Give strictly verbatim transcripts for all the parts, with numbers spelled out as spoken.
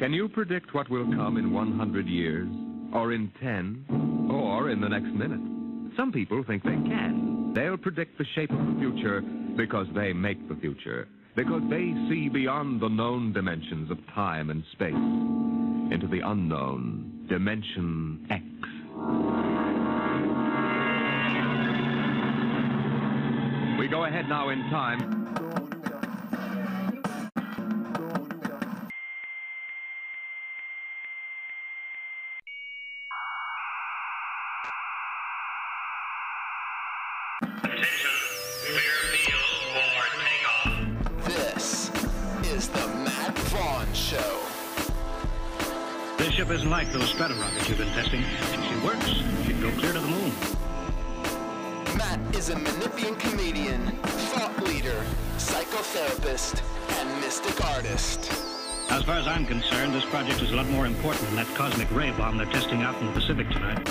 Can you predict what will come in one hundred years, or in ten, or in the next minute? Some people think they can. They'll predict the shape of the future because they make the future, because they see beyond the known dimensions of time and space into the unknown, Dimension X. We go ahead now in time. This is the Matt Vaughn Show. This ship isn't like those strata rockets you've been testing. She works. She'd go clear to the moon. Matt is a Manipian comedian, thought leader, psychotherapist, and mystic artist. As far as I'm concerned, this project is a lot more important than that cosmic ray bomb they're testing out in the Pacific tonight.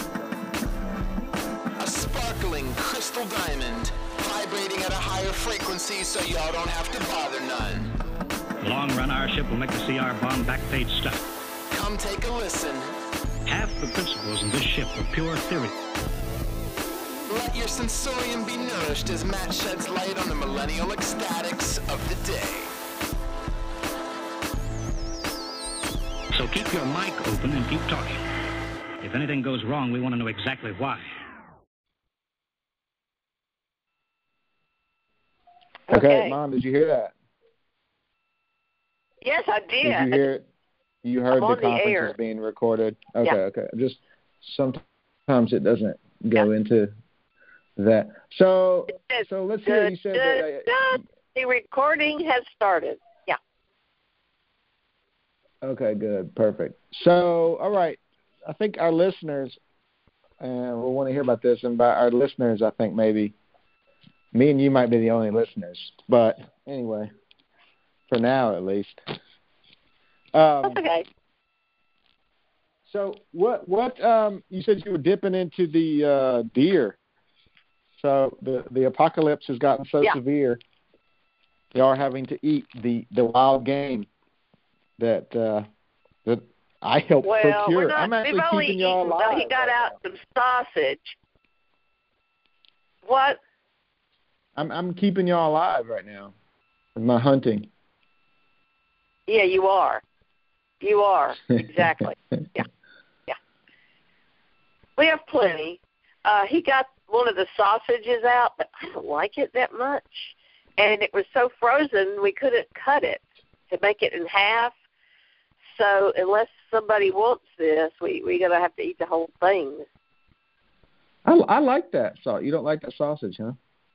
A sparkling crystal diamond, vibrating at a higher frequency so y'all don't have to bother none. In the long run, our ship will make the C R bomb back page stuff. Come take a listen. Half the principles in this ship are pure theory. Let your sensorium be nourished as Matt sheds light on the millennial ecstatics of the day. So keep your mic open and keep talking. If anything goes wrong, we want to know exactly why. Okay, Okay. Mom, did you hear that? Yes, I did. Did you hear it? You heard I'm the on the conference air. is being recorded? Okay, Yeah. okay. Just sometimes it doesn't go Yeah. into that. So, It says, so let's hear. You said that. uh, The recording has started. Yeah. Okay, good, perfect. So, all right. I think our listeners, and we'll want to hear about this. And by our listeners, I think maybe me and you might be the only listeners. But anyway, for now at least. Um, That's okay. So what what um you said you were dipping into the uh, deer. So the the apocalypse has gotten so Yeah. severe, they are having to eat the, the wild game that uh, that I helped Well, procure. we're not, I'm actually we've only keeping y'all eaten, alive. he got right out now. some sausage. What? I'm I'm keeping y'all alive right now with my hunting. Yeah, you are. You are. Exactly. Yeah. Yeah. We have plenty. Uh, he got one of the sausages out, but I don't like it that much. And it was so frozen, we couldn't cut it to make it in half. So unless somebody wants this, we, we're going to have to eat the whole thing. I, I like that salt. You don't like that sausage, huh?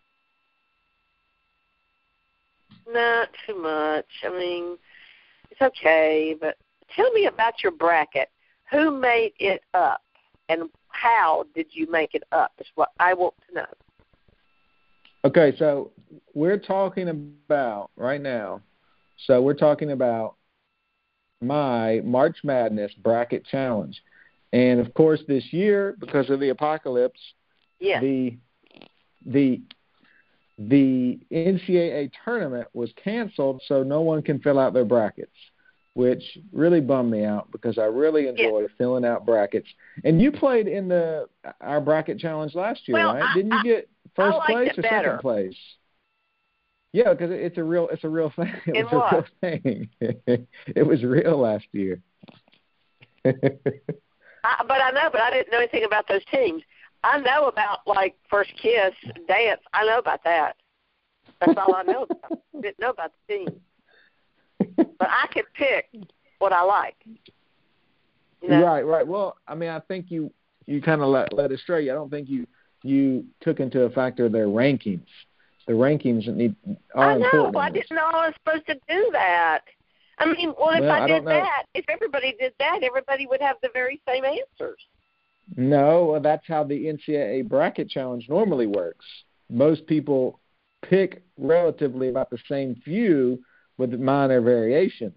Not too much. I mean, it's okay, but tell me about your bracket. Who made it up, and how did you make it up is what I want to know. Okay, so we're talking about right now, so we're talking about my March Madness bracket challenge. And, of course, this year, because of the apocalypse, Yes. the the the N C double A tournament was canceled, so no one can fill out their brackets, which really bummed me out because I really enjoyed filling out brackets. And you played in the our bracket challenge last year, Well, right? I- Didn't you I- get first I liked place it or better. second place? Yeah, because it's a real it's a real thing. It In was a what? real thing. It was real last year. I, but I know, but I didn't know anything about those teams. I know about, like, First Kiss, Dance. I know about that. That's all I know about. I didn't know about the team. But I could pick what I like. You know? Right, right. Well, I mean, I think you, you kind of let, let it stray. I don't think you you took into a factor their rankings. The rankings need are I know. important. I in this. didn't know I was supposed to do that. I mean, well, if Well, I, I did don't know. that, if everybody did that, everybody would have the very same answers. No, well, that's how the N C double A bracket challenge normally works. Most people pick relatively about the same few with minor variations.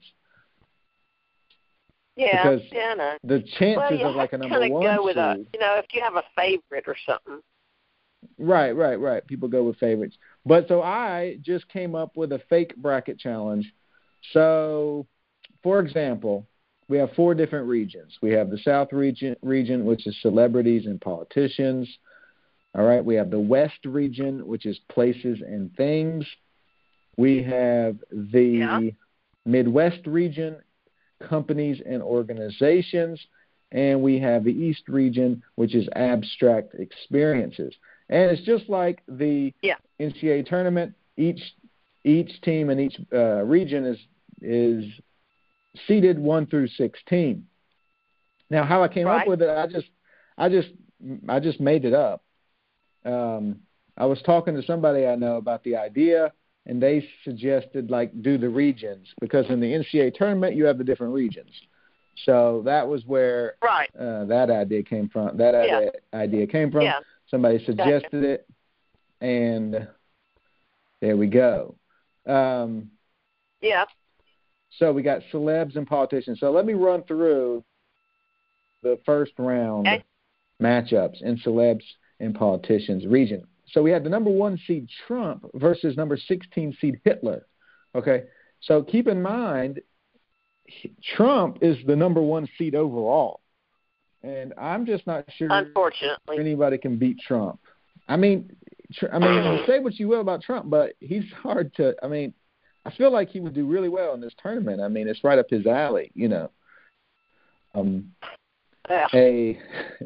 Yeah, Because yeah, I know. the chances Well, you of like a have to number kind of one go with a, seed- you know, if you have a favorite or something. Right, right, right. People go with favorites. But so I just came up with a fake bracket challenge. So, for example, we have four different regions. We have the South region, region, which is celebrities and politicians. All right. We have the West region, which is places and things. We have the Yeah. Midwest region, companies and organizations. And we have the East region, which is abstract experiences. And it's just like the Yeah. N C double A tournament. Each each team in each uh, region is is seeded one through sixteen. Now, how I came Right. up with it, I just I just I just made it up. Um, I was talking to somebody I know about the idea, and they suggested like do the regions because in the N C double A tournament you have the different regions. So that was where Right. uh, that idea came from. That Yeah. idea, idea came from. Yeah. Somebody suggested it, and there we go. Um, Yeah. so we got celebs and politicians. So let me run through the first round Okay. matchups in celebs and politicians region. So we had the number one seed Trump versus number sixteen seed Hitler. Okay, so keep in mind, Trump is the number one seed overall, and I'm just not sure Unfortunately. anybody can beat Trump. I mean, tr- I mean, you say what you will about Trump, but he's hard to. I mean, I feel like he would do really well in this tournament. I mean, it's right up his alley, you know. Um, Yeah. a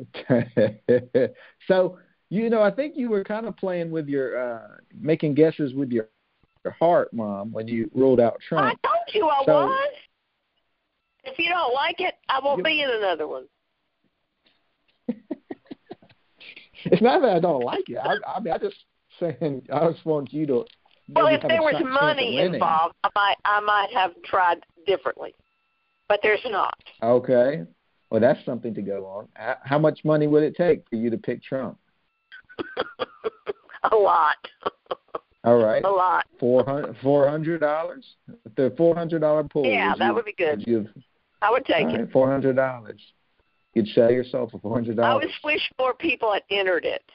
so you know, I think you were kind of playing with your uh, making guesses with your, your heart, Mom, when you ruled out I Trump. told you I So- was. If you don't like it, I won't You- be in another one. It's not that I don't like it. I, I mean, I just saying I just want you to. Well, maybe if have there a was shot- chance money of winning. involved, I might I might have tried differently, but there's not. Okay. Well, that's something to go on. H- How much money would it take for you to pick Trump? A lot. All right. A lot. Four hundred four hundred dollars. The four hundred dollar pool. Yeah, that you, would be good. you I would take all it. right, four hundred dollars. You'd sell yourself for four hundred I dollars. just wish more people had entered it.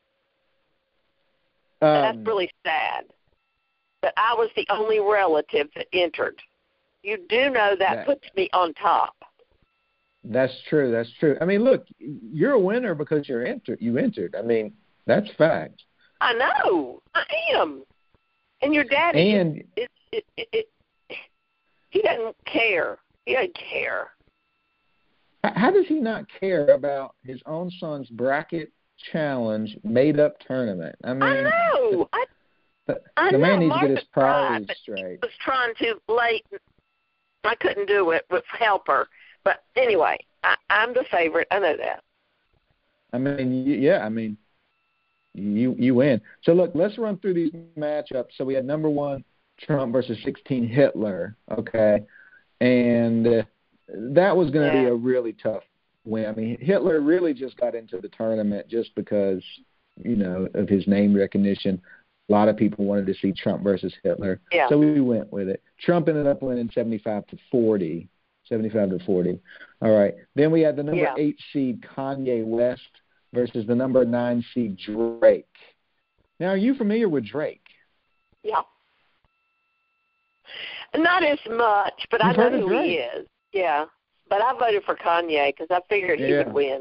That's Um, really sad. But I was the only relative that entered. You do know that, That- puts me on top. That's true. That's true. I mean, look, you're a winner because you're entered. You entered. I mean, that's fact. I know. I am. And your daddy, And it, it, it, it, he doesn't care. He doesn't care. h- how does he not care about his own son's bracket challenge made-up tournament? I mean, I know. I the, I the man know. needs to get his Martha tried, priorities but straight. was trying to late. I couldn't do it with help her. But anyway, I, I'm the favorite. I know that. I mean, y- yeah, I mean, you you win. So look, let's run through these matchups. So we had number one Trump versus sixteen Hitler, okay, and uh, that was going to be Yeah. a really tough win. I mean, Hitler really just got into the tournament just because, you know, of his name recognition. A lot of people wanted to see Trump versus Hitler, Yeah. so we went with it. Trump ended up winning seventy-five to forty. seventy-five to forty. All right. Then we had the number Yeah. eight seed Kanye West versus the number nine seed Drake. Now, are you familiar with Drake? Yeah. Not as much, but I You've know heard of who he Drake. is. Yeah. But I voted for Kanye because I figured he Yeah. would win.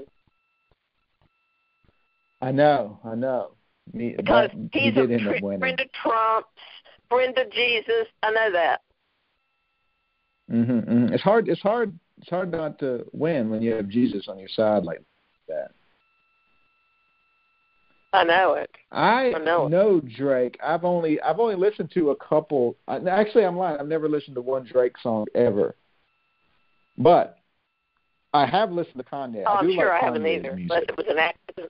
I know, I know. Me, Because that, he's he a did end up fr- winning. friend of Trump's, friend of Jesus. I know that. Mm-hmm, mm-hmm. It's hard. It's hard. It's hard not to win when you have Jesus on your side like that. I know it. I, I know. know Drake. I've only I've only listened to a couple. I, actually, I'm lying. I've never listened to one Drake song ever. But I have listened to Kanye. Oh, I I'm do sure like I haven't Kanye's either, music. unless it was an accident.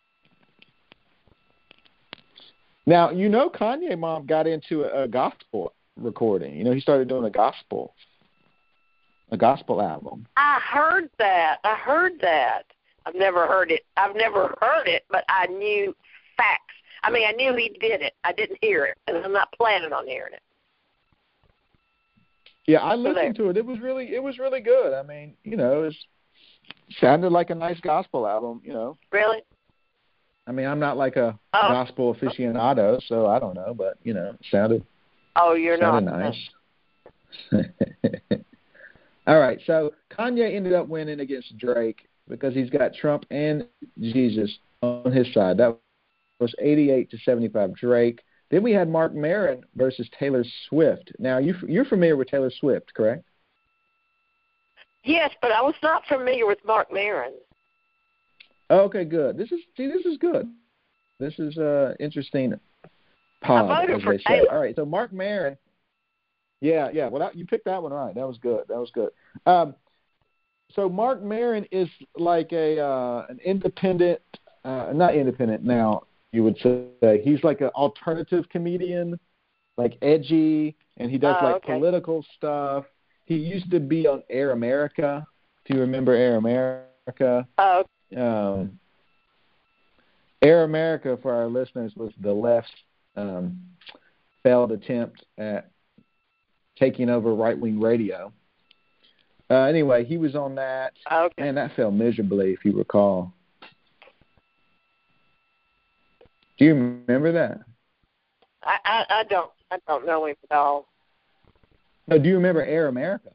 Now, you know, Kanye mom got into a, a gospel recording. You know, he started doing a gospel, a gospel album. I heard that. I heard that. I've never heard it. I've never heard it, but I knew facts. I mean, I knew he did it. I didn't hear it, and I'm not planning on hearing it. Yeah, I So listened to it. It was really, it was really good. I mean, you know, it sounded like a nice gospel album. You know, Really? I mean, I'm not like a Oh. gospel aficionado, so I don't know, but you know, it sounded Oh, you're sounded not. nice. All right, so Kanye ended up winning against Drake because he's got Trump and Jesus on his side. That was eighty-eight to seventy-five Drake. Then we had Mark Maron versus Taylor Swift. Now, you, you're familiar with Taylor Swift, correct? Yes, but I was not familiar with Mark Maron. Okay, good. This is see, this is good. This is uh interesting. Pod, I voted as for they say. Taylor. All right, so Mark Maron. Yeah, yeah. Well, that, you picked that one right. That was good. That was good. Um, so Mark Maron is like a uh, an independent, uh, not independent now. You would say he's like an alternative comedian, like edgy, and he does Oh, like okay. political stuff. He used to be on Air America. If you remember Air America. Oh, Um, Air America, for our listeners, was the left's um, failed attempt at taking over right-wing radio. Uh, anyway, he was on that, okay. and that failed miserably, if you recall. Do you remember that? I, I, I don't I don't know him at all. No, do you remember Air America?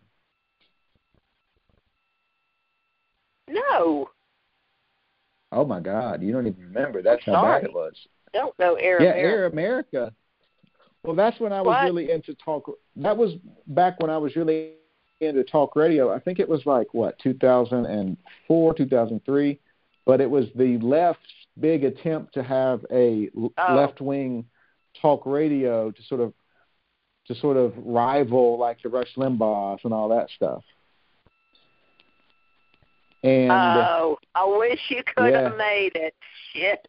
No, Oh, my God, you don't even remember. That's I'm how sorry. bad it was. don't know Air Yeah, America. Air America. Well, that's when I was What? really into talk. That was back when I was really into talk radio. I think it was like, what, two thousand four, two thousand three. But it was the left's big attempt to have a l- Oh. left-wing talk radio to sort of to sort of rival like the Rush Limbaughs and all that stuff. And Oh, I wish you could Yeah. have made it. Shit.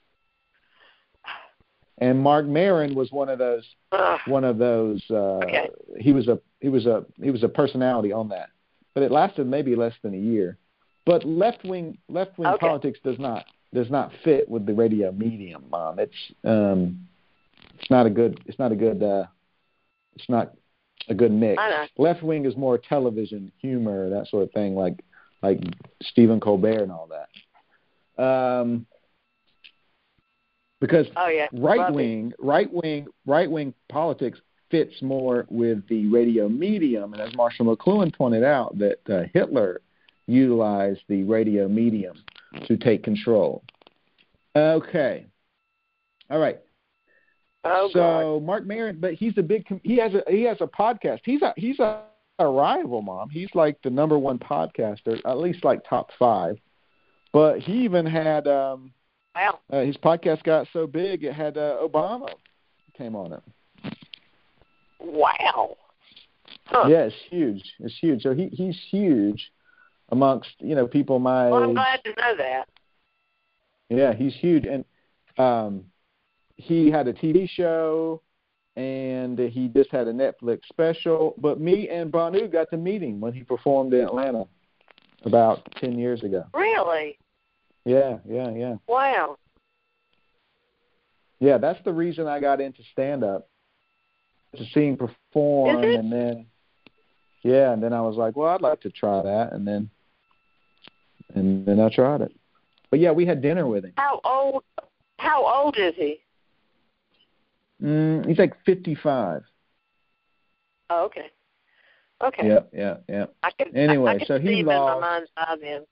and Mark Maron was one of those Ugh. one of those uh Okay. he was a he was a he was a personality on that. But it lasted maybe less than a year. But left wing left wing Okay. politics does not does not fit with the radio medium, Mom. It's um it's not a good it's not a good uh it's not a good mix. I know. Left wing is more television, humor, that sort of thing, like like Stephen Colbert and all that. Um Because Oh yeah. right Love it. wing, right wing, right wing politics fits more with the radio medium, and as Marshall McLuhan pointed out, that uh, Hitler utilized the radio medium to take control. Okay, all right. Oh God. so Mark Maron, but he's a big. com- He has a he has a podcast. He's a he's a, a rival, Mom. He's like the number one podcaster, at least like top five. But he even had. Um, Wow. Uh, his podcast got so big it had uh, Obama came on it. Wow. Huh. Yeah, it's huge. It's huge. So he he's huge amongst you know people my Well, I'm age. glad to know that. Yeah, he's huge, and um, he had a T V show, and he just had a Netflix special. But me and Banu got to meet him when he performed in Atlanta about ten years ago. Really? Yeah, yeah, yeah. Wow. Yeah, that's the reason I got into stand-up, to see him perform, Is it? and then, yeah, and then I was like, well, I'd like to try that, and then, and then I tried it. But yeah, we had dinner with him. How old? How old is he? Mm, he's like fifty-five. Oh, okay. Okay. Yeah, yeah, yeah. I can. Anyway, I, I can so he see him lost. in my mind's eye then.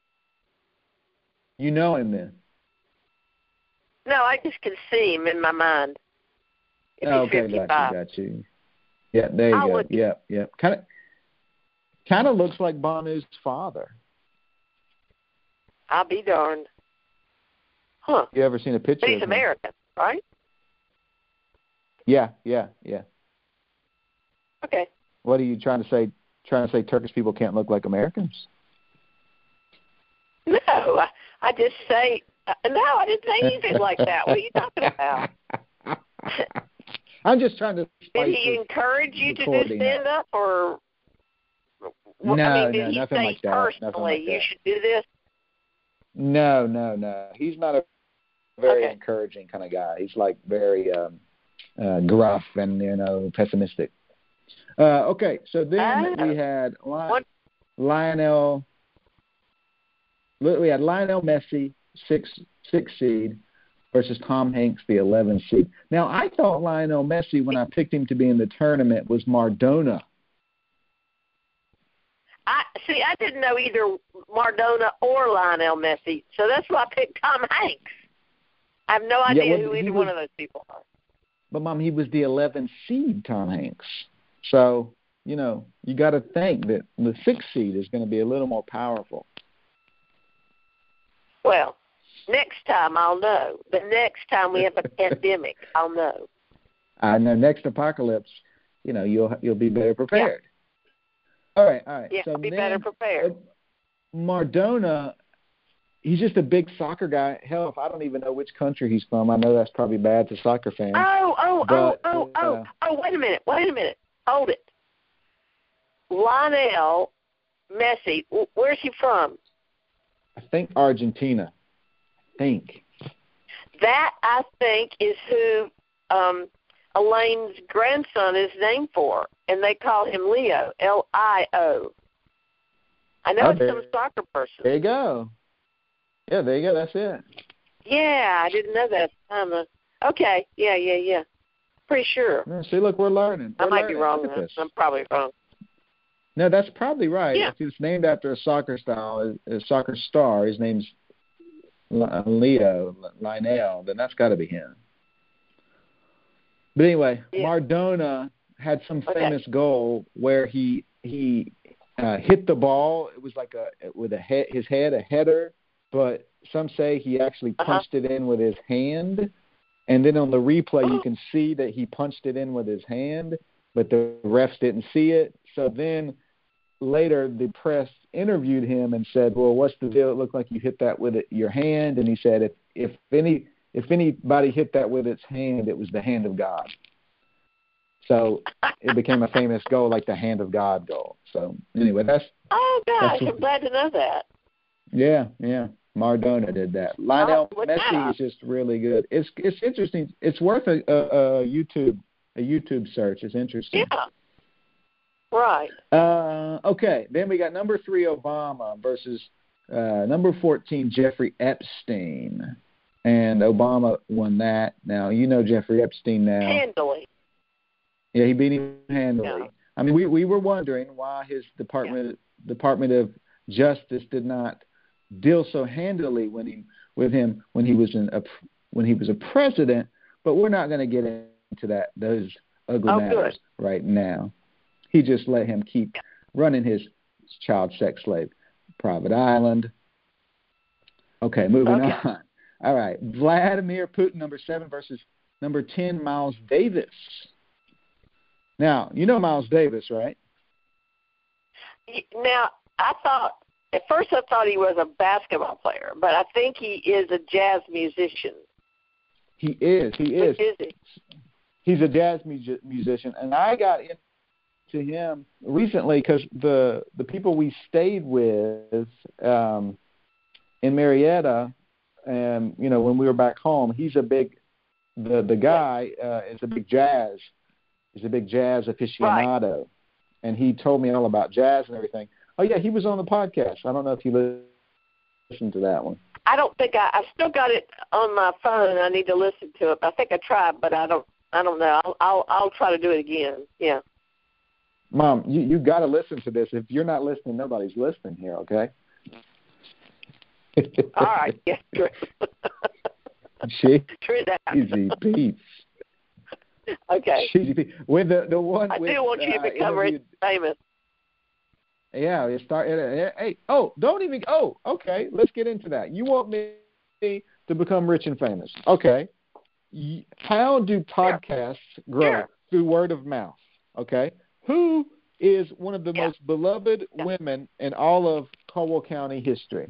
You know him then? No, I just can see him in my mind. If Oh, he's okay, fifty-five. got you, got you. Yeah, there you I go. would- Yeah, yeah. Kind of, kind of looks like Bonu's father. I'll be darned. Huh. You ever seen a picture But he's of him? American, right? Yeah, yeah, yeah. Okay. What are you trying to say? Trying to say Turkish people can't look like Americans? No, I, I just say, uh, no, I didn't say anything like that. What are you talking about? I'm just trying to. Did spice he this encourage you to do recording up. stand up, or well, No, I mean, did no, he nothing say like that, nothing personally like you that. should do this? No, no, no. He's not a very Okay. encouraging kind of guy. He's like very um, uh, gruff and you know pessimistic. Uh, okay, so then Oh. we had Li- What? Lionel. We had Lionel Messi, six six seed, versus Tom Hanks, the eleven seed. Now I thought Lionel Messi, when I picked him to be in the tournament, was Maradona. see, I didn't know either Maradona or Lionel Messi, so that's why I picked Tom Hanks. I have no idea Yeah, well, who either was, one of those people are. But, Mom, he was the eleventh seed, Tom Hanks. So, you know, you got to think that the sixth seed is going to be a little more powerful. Well, next time I'll know. The next time we have a pandemic, I'll know. I know next apocalypse, you know, you'll you'll be better prepared. Yeah. All right, all right. Yeah, so be then, better prepared. Uh, Maradona, he's just a big soccer guy. Hell, if I don't even know which country he's from, I know that's probably bad to soccer fans. Oh, oh, but, oh, oh, uh, oh, oh, wait a minute, wait a minute. Hold it. Lionel Messi, where's he from? I think Argentina. I think. That, I think, is who um, Elaine's grandson is named for, and they call him Leo, L I O. I know Oh, it's there- some soccer person. There you go. Yeah, there you go. That's it. Yeah, I didn't know that. Um, uh, okay, yeah, yeah, yeah. Pretty sure. Yeah, see, look, we're learning. I We're might learning. be wrong. Look at this. I'm probably wrong. No, that's probably right. Yeah. If it's named after a soccer style, a soccer star, his name's Leo, Lionel, then that's got to be him. But anyway, Yeah. Maradona had some Okay. famous goal where he he uh, hit the ball. It was like a with a he- his head a header, but some say he actually Uh-huh. punched it in with his hand. And then on the replay, Oh. you can see that he punched it in with his hand, but the refs didn't see it. So then later the press interviewed him and said, well, what's the deal? It looked like you hit that with it, your hand. And he said, if, if any if anybody hit that with its hand, it was the hand of God. So it became a famous goal, like the hand of God goal. So anyway, that's Oh, gosh, That's- I'm glad to know that. yeah, yeah. Maradona did that. Lionel Oh, look Messi out. is just really good. It's it's interesting. It's worth a, a, a YouTube a YouTube search. It's interesting. Yeah. Right. Uh, okay, then we got number three Obama versus uh, number fourteen Jeffrey Epstein, and Obama won that. Now you know Jeffrey Epstein now. Handily. Yeah, he beat him handily. Yeah. I mean, we we were wondering why his Department Department of Justice did not deal so handily when he with him when he was in a when he was a president. But we're not going to get into that those ugly Oh, matters good. right now. He just let him keep running his child sex slave private island. Okay, moving Okay. on. All right, Vladimir Putin, number seven versus number ten Miles Davis. Now you know Miles Davis, right? Now, I thought, at first I thought he was a basketball player, but I think he is a jazz musician. He is. He is. Which is he? He's a jazz mu- musician, and I got into him recently because the the people we stayed with um, in Marietta, and you know when we were back home, he's a big the the guy uh, is a big jazz, is a big jazz aficionado, right. And he told me all about jazz and everything. Oh yeah, he was on the podcast. I don't know if you listened to that one. I don't think I. I still got it on my phone. I need to listen to it. I think I tried, but I don't. I don't know. I'll. I'll, I'll try to do it again. Yeah. Mom, you you got to listen to this. If you're not listening, nobody's listening here. Okay. All right. Yeah. True. She, true that. Easy Pete's. Okay. Cheesy Pete. With the the one. I with, do want you to uh, become rich and famous. Yeah, it start. It, hey, oh, don't even. Oh, okay. Let's get into that. You want me to become rich and famous? Okay. How do podcasts yeah. grow? Sure. Through word of mouth. Okay. Who is one of the yeah. most beloved yeah. women in all of Caldwell County history?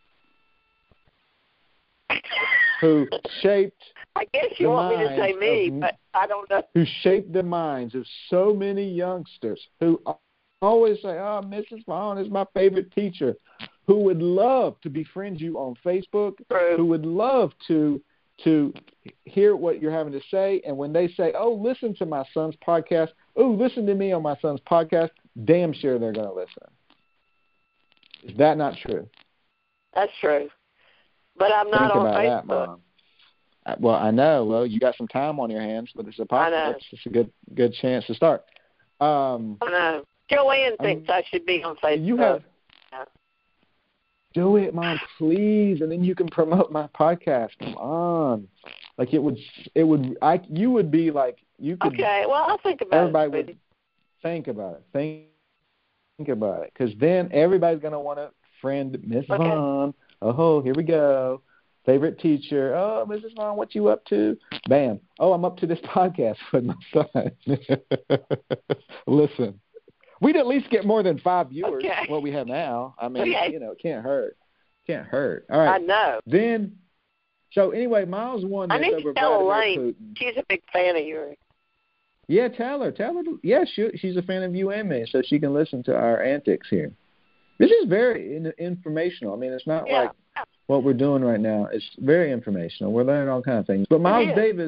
Who shaped? I guess you want me to say me, of, but I don't know. Who shaped the minds of so many youngsters who always say, oh, Missus Vaughn is my favorite teacher, who would love to befriend you on Facebook, True. who would love to to hear what you're having to say. And when they say, oh, listen to my son's podcast, oh, listen to me on my son's podcast, damn sure they're going to listen. Is that not true? That's true. But I'm not Think on about Facebook. That, Mom. Well, I know. Well, you got some time on your hands, but it's a podcast. It's a good good chance to start. Um, I know. Joanne thinks um, I should be on Facebook. You have do it, Mom, please, and then you can promote my podcast. Come on, like it would, it would, I, you would be like, you could. Okay, well, I'll think about everybody it. Everybody would think about it. Think, think about it, because then everybody's gonna want to friend Miss Okay. Vaughn. Oh, here we go. Favorite teacher. Oh, Missus Vaughn, what you up to? Bam. Oh, I'm up to this podcast with my son. Listen. We'd at least get more than five viewers, Okay. what we have now. I mean, Okay. you know, it can't hurt. Can't hurt. All right. I know. Then, so anyway, Miles won this I need over to tell Vladimir Elaine. Putin. She's a big fan of yours. Yeah, tell her. Tell her. To, yeah, she, she's a fan of you and me, so she can listen to our antics here. This is very in, informational. I mean, it's not Yeah. like what we're doing right now. It's very informational. We're learning all kinds of things. But Miles is. Davis,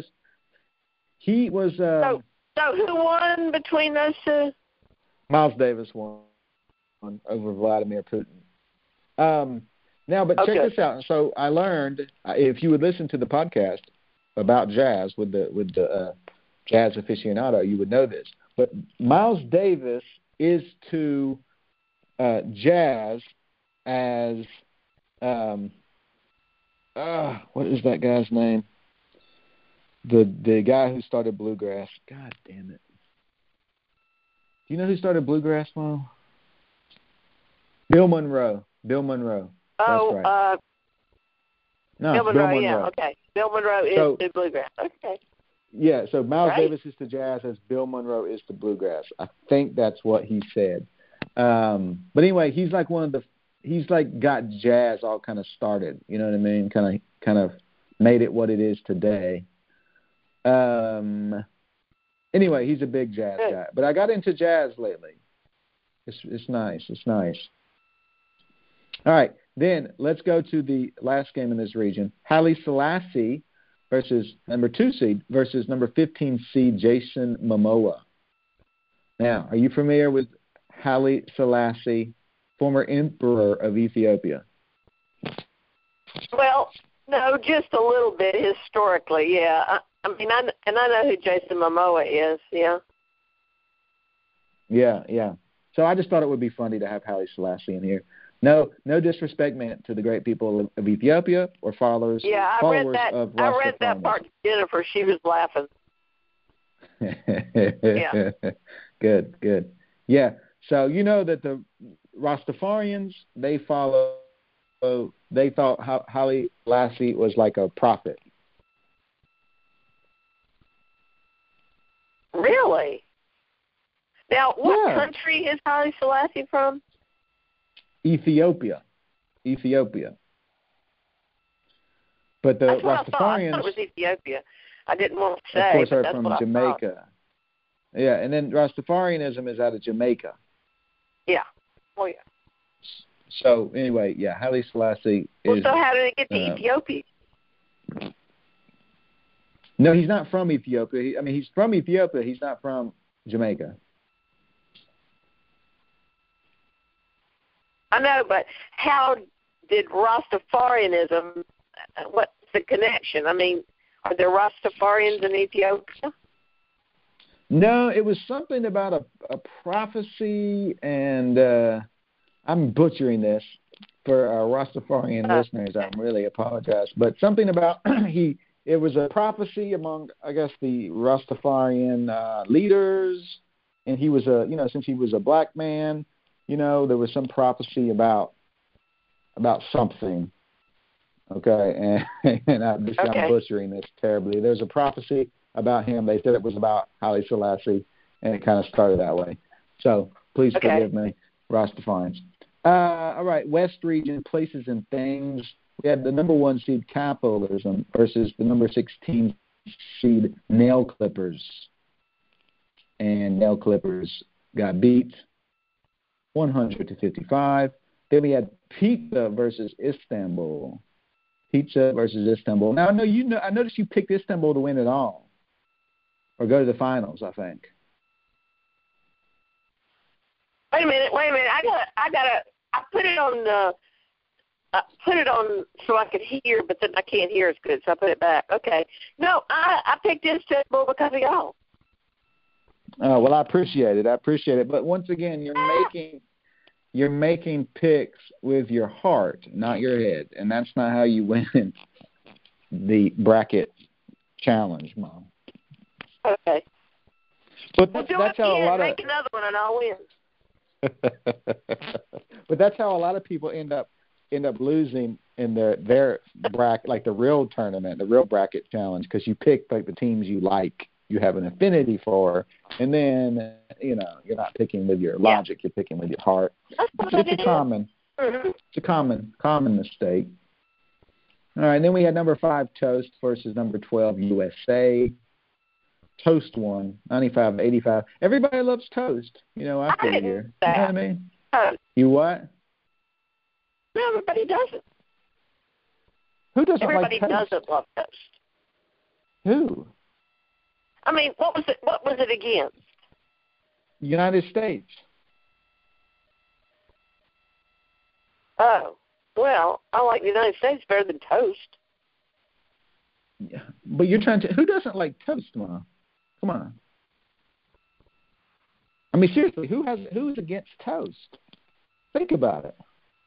he was uh, So, so who won between those two? Miles Davis won over Vladimir Putin. Um, now, but check Okay. this out. So I learned, uh, if you would listen to the podcast about jazz with the with the uh, jazz aficionado, you would know this. But Miles Davis is to uh, jazz as um, uh, what is that guy's name? The the guy who started bluegrass. God damn it. Do you know who started bluegrass, Mom? Bill Monroe. Bill Monroe. Oh, That's right. uh, No, Bill Monroe, Monroe. yeah, okay. Bill Monroe is So- the bluegrass. Okay. Yeah, so Miles Right. Davis is to jazz as Bill Monroe is to bluegrass. I think that's what he said. Um, but anyway, he's like one of the he's like got jazz all kind of started. You know what I mean? Kind of kind of made it what it is today. Um. Anyway, he's a big jazz Good. guy. But I got into jazz lately. It's it's nice. It's nice. All right, then let's go to the last game in this region. Haile Selassie versus number two seed versus number fifteen seed Jason Momoa. Now, are you familiar with Haile Selassie, former emperor of Ethiopia? Well, no, just a little bit historically, yeah. I, I mean, I, and I know who Jason Momoa is, yeah. Yeah, yeah. So I just thought it would be funny to have Haile Selassie in here. No, no disrespect meant to the great people of, of Ethiopia or followers, Yeah, I followers read that. of I read that Rastafarianism. part to Jennifer. She was laughing. Yeah. Good, good. Yeah. So you know that the Rastafarians, they follow. They thought Ha- Haile Selassie was like a prophet. Really? Now, what Yeah. country is Haile Selassie from? Ethiopia, Ethiopia. But the That's what I thought. I Rastafarians, thought it was Ethiopia. I didn't want to of say, course, but are that's from what I thought. Jamaica. Yeah, and then Rastafarianism is out of Jamaica. Yeah. Oh, yeah. So anyway, yeah, Haile Selassie Well, is. so how did it get to uh, Ethiopia? No, he's not from Ethiopia. He, I mean, he's from Ethiopia. He's not from Jamaica. I know, but how did Rastafarianism, what's the connection? I mean, are there Rastafarians in Ethiopia? No, it was something about a, a prophecy, and uh, I'm butchering this for our Rastafarian Uh, listeners. I really apologize, but something about he. It was a prophecy among, I guess, the Rastafarian uh, leaders, and he was a, you know, since he was a black man, you know, there was some prophecy about about something. Okay, and, and I'm just Okay. I'm butchering this terribly. There's a prophecy about him. They said it was about Haile Selassie, and it kind of started that way. So please Okay. forgive me, Rastafarians. Uh, all right, West Region, places and things. We had the number one seed Capitalism versus the number sixteen seed Nail Clippers. And Nail Clippers got beat one hundred to fifty-five. Then we had Pizza versus Istanbul. Pizza versus Istanbul. Now, I know you know. I noticed you picked Istanbul to win it all, or go to the finals. I think. Wait a minute, wait a minute. I got, I got to. I put it on the. I put it on so I could hear, but then I can't hear as good, so I put it back. Okay. No, I I picked Istanbul because of y'all. Oh well, I appreciate it. I appreciate it. But once again, you're making you're making picks with your heart, not your head, and that's not how you win the bracket challenge, Mom. Okay. But Well, that's, do that's it how again. a lot Make of another one, and I'll win. but that's how a lot of people end up end up losing in their their bracket, like the real tournament, the real bracket challenge, because you pick like the teams you like, you have an affinity for, and then you know you're not picking with your logic, you're picking with your heart. That's what It's, it it's a is. common, Mm-hmm. it's a common common mistake. All right, and then we had number five Toast versus number twelve U S A. Toast won, ninety-five eighty-five. Everybody loves Toast, you know, after I a didn't year. know You know that. what I mean? Toast. You what? No, everybody doesn't. Who doesn't Everybody like Toast? doesn't love toast. Who? I mean, what was it? What was it against? United States. Oh, well, I like the United States better than toast. Yeah. But you're trying to. Who doesn't like Toast, Mom? Come on. I mean, seriously, who has who's against Toast? Think about it.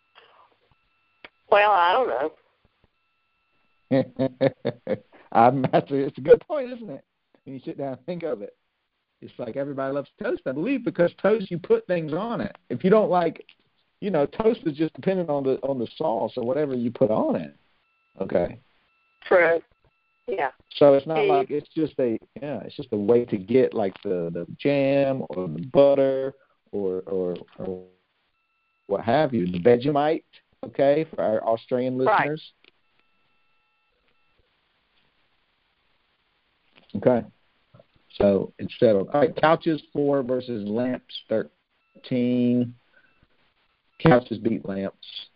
Well, I don't know. I'm, that's a, it's a good point, isn't it? When you sit down and think of it, it's like everybody loves toast, I believe, because toast you put things on it. If you don't like, you know, toast is just dependent on the on the sauce or whatever you put on it. Okay. True. Yeah. So it's not Hey. like it's just a yeah, it's just a way to get like the, the jam or the butter or or or what have you, the Vegemite. Okay, for our Australian listeners. Right. Okay. So it's settled. All right, couches four versus lamps thirteen. Couches beat lamps.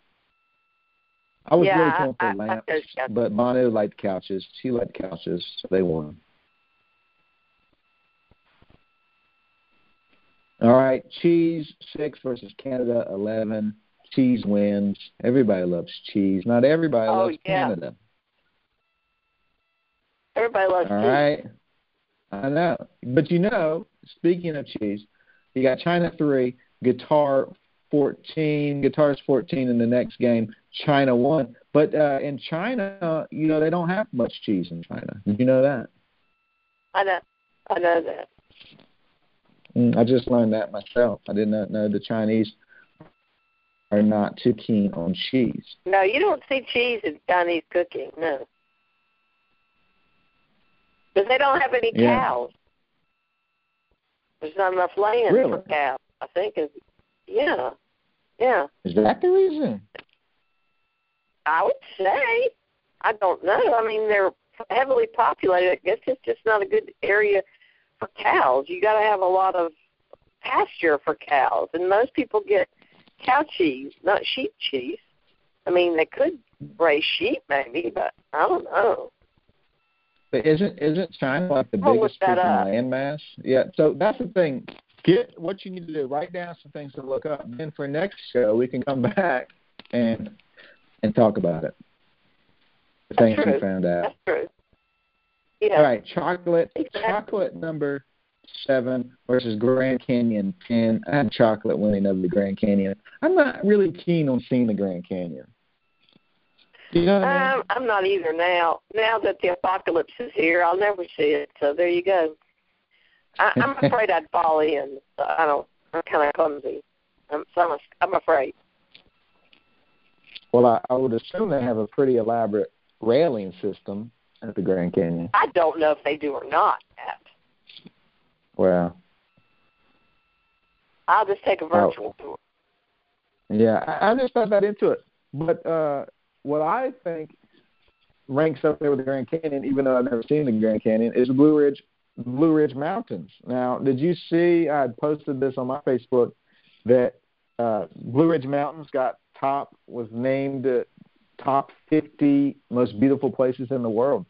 I was Yeah, really going for I- I lamps, like those couches. but Manu liked couches. She liked couches, so they won. All right, cheese six versus Canada eleven. Cheese wins. Everybody loves cheese. Not everybody Oh, loves yeah. Canada. Everybody loves All cheese. right. I know. But you know, speaking of cheese, you got China three, Guitar fourteen. Guitar's fourteen in the next game. China won. But uh, in China, you know, they don't have much cheese in China. Did you know that? I know. I know that. Mm, I just learned that myself. I did not know the Chinese are not too keen on cheese. No, you don't see cheese in Chinese cooking. No. Because they don't have any Yeah. cows. There's not enough land Really? for cows. I think is yeah, yeah. Is that the reason? I would say. I don't know. I mean, they're heavily populated. I guess it's just not a good area for cows. You got to have a lot of pasture for cows, and most people get cow cheese, not sheep cheese. I mean, they could raise sheep maybe, but I don't know. But isn't isn't China like the I'll look biggest that freaking up. landmass? Yeah. So that's the thing. Get what you need to do. Write down some things to look up. Then for next show, we can come back and and talk about it. The That's things true. we found out. That's true. Yeah. All right, chocolate. Exactly. Chocolate number seven versus Grand Canyon ten. I had chocolate winning over the Grand Canyon. I'm not really keen on seeing the Grand Canyon. Do you know what I mean? Um, I'm not either now. Now that the apocalypse is here, I'll never see it. So there you go. I, I'm afraid I'd fall in. So I don't. I'm kind of clumsy. I'm, so I'm, I'm afraid. Well, I, I would assume they have a pretty elaborate railing system at the Grand Canyon. I don't know if they do or not. Yet. Well, I'll just take a virtual tour. yeah, I, I just thought that into it. But uh, what I think ranks up there with the Grand Canyon, even though I've never seen the Grand Canyon, is the Blue Ridge Blue Ridge Mountains. Now, did you see? I had posted this on my Facebook that uh, Blue Ridge Mountains got top was named uh, top fifty most beautiful places in the world.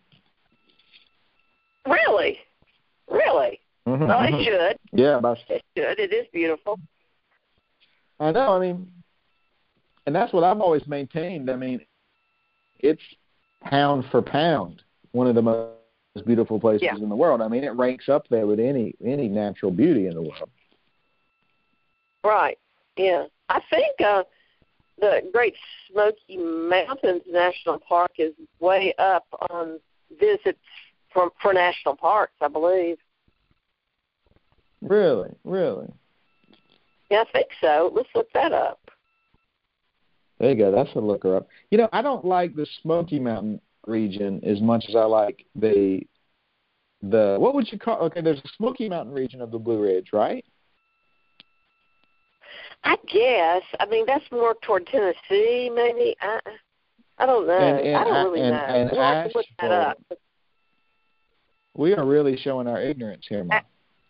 Really, really. Mm-hmm. Well, it should. Yeah, about It should. It is beautiful. I know. I mean, and that's what I've always maintained. I mean, it's pound for pound one of the most beautiful places Yeah. in the world. I mean, it ranks up there with any any natural beauty in the world. Right. Yeah. I think uh, the Great Smoky Mountains National Park is way up on visits for, for national parks, I believe. Really? Really? Yeah, I think so. Let's look that up. There you go. That's a looker up. You know, I don't like the Smoky Mountain region as much as I like the the what would you call? Okay, there's a Smoky Mountain region of the Blue Ridge, right? I guess. I mean, that's more toward Tennessee, maybe. I I don't know. And, and, I don't really and, know. and We'll have to look that up. We are really showing our ignorance here, Mom.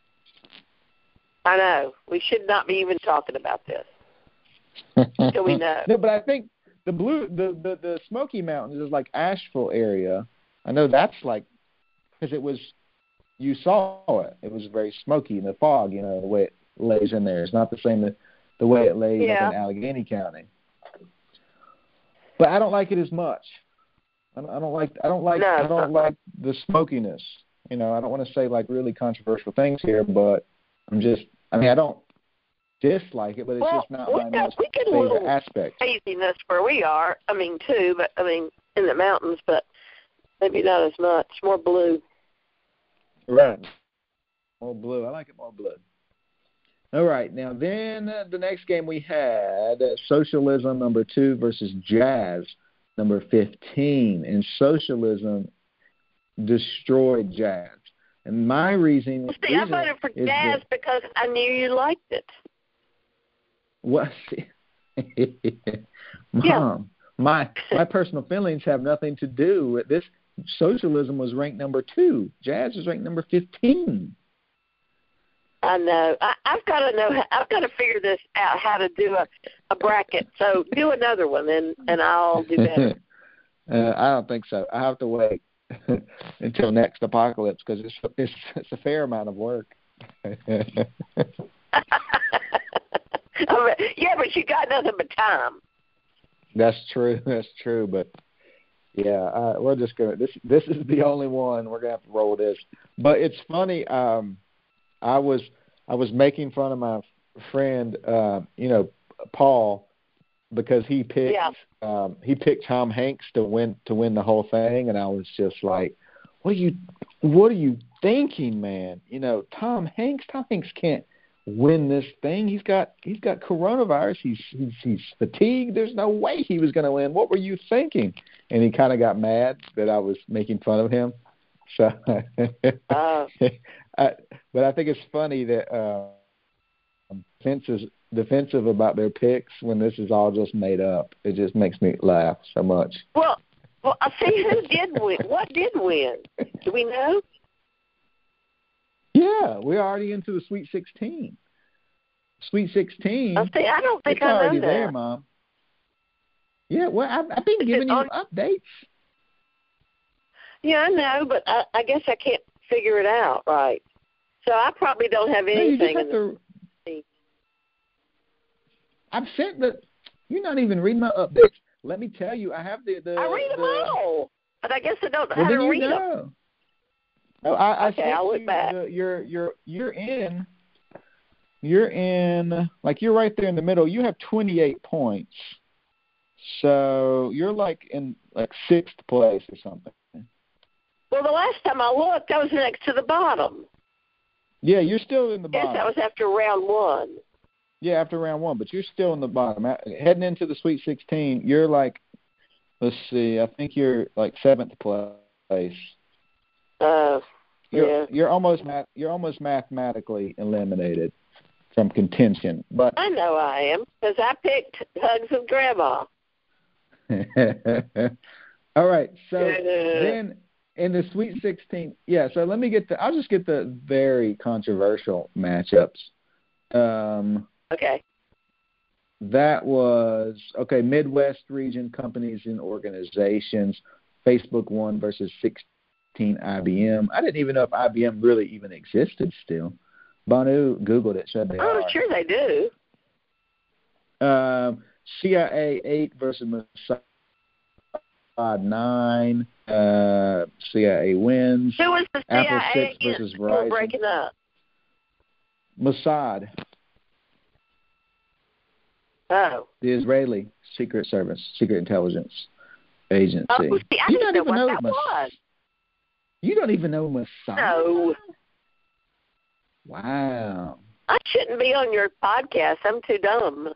I know. We should not be even talking about this until we know. No, but I think the blue, the, the, the Smoky Mountains is like Asheville area. I know that's like, because it was, you saw it. It was very smoky in the fog, you know, the way it lays in there. It's not the same the, the way it lays yeah. up in Allegheny County. But I don't like it as much. I don't, I don't like. I don't like. No, I don't like the smokiness. You know, I don't want to say like really controversial things here, but I'm just. I mean, I don't dislike it, but it's well, just not we my got, most we get a favorite little aspect. Haziness where we are. I mean, too, but I mean, in the mountains, but maybe not as much. More blue. Right. More blue. I like it more blue. All right. Now, then uh, the next game we had uh, Socialism number two versus Jazz number fifteen, and Socialism destroyed Jazz. And my reason, Well, see, I voted for Jazz that, because I knew you liked it. What? Mom, yeah. my my personal feelings have nothing to do with this. Socialism was ranked number two. Jazz was ranked number fifteen. I know. I, I've got to know. I've got to figure this out. How to do a, a bracket. So do another one, and and I'll do better. uh, I don't think so. I have to wait until next apocalypse because it's, it's it's a fair amount of work. Yeah, but you got nothing but time. That's true. That's true. But yeah, uh, we're just gonna. This this is the only one we're gonna have to roll this. But it's funny. Um, I was I was making fun of my friend, uh, you know, Paul, because he picked yeah. um, he picked Tom Hanks to win to win the whole thing, and I was just like, "What are you What are you thinking, man? You know, Tom Hanks Tom Hanks can't win this thing. He's got he's got coronavirus. He's he's, he's fatigued. There's no way he was going to win. What were you thinking?" And he kind of got mad that I was making fun of him. So, uh. I, but I think it's funny that uh, defensive defensive about their picks when this is all just made up. It just makes me laugh so much. Well, well, I see who did win. What did win? Do we know? Yeah, we're already into the Sweet sixteen. Sweet sixteen. I see. I don't think it's I know already that. there, Mom. Yeah, well, I've, I've been Is giving you on... updates. Yeah, I know, but I, I guess I can't figure it out right. So I probably don't have anything. No, you just have to, I've sent the. You're not even reading my updates. Let me tell you, I have the. the I read them the, all, but I guess I don't know well, how to then read you know. them. No, I, okay, I sent I'll look you back. The, you're you're you're in. You're in like you're right there in the middle. You have twenty-eight points, so you're like in like sixth place or something. Well, the last time I looked, I was next to the bottom. Yeah, you're still in the Yes, bottom. that was after round one. Yeah, after round one, but you're still in the bottom. Heading into the Sweet sixteen, you're like, let's see, I think you're like seventh place. Uh, you're, yeah. You're almost math, you're almost mathematically eliminated from contention, but I know I am because I picked Hugs of Grandma. All right, so uh, then. In the Sweet sixteen, yeah, so let me get the, I'll just get the very controversial matchups. Um, okay. That was, okay, Midwest region companies and organizations, Facebook one versus sixteen I B M. I didn't even know if I B M really even existed still. Banu Googled it, said they oh, are. sure they do. Um, C I A eight versus Mossad nine. Uh, C I A wins. Who was the C I A Apple six against? versus We're Verizon. breaking up. Mossad. Oh. The Israeli Secret Service, Secret Intelligence Agency. Oh, see, I you didn't don't know even what know that Mas- was. You don't even know Mossad? No. Wow. I shouldn't be on your podcast. I'm too dumb.